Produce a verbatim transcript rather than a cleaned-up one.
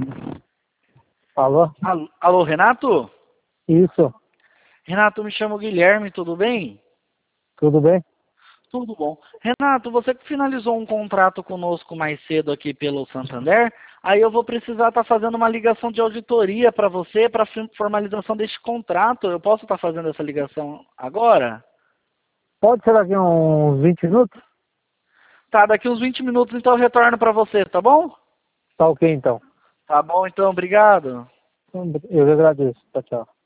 Alô? Alô, alô, Renato? Isso, Renato, me chamo Guilherme, tudo bem? tudo bem? Tudo bom. Renato, você que finalizou um contrato conosco mais cedo aqui pelo Santander, aí eu vou precisar estar fazendo uma ligação de auditoria para você, para formalização deste contrato. Eu posso estar fazendo essa ligação agora? Pode ser daqui uns vinte minutos? Tá, daqui uns vinte minutos então eu retorno para você, tá bom? Tá ok então. Tá bom, então, obrigado. Eu que agradeço. Tchau, tchau.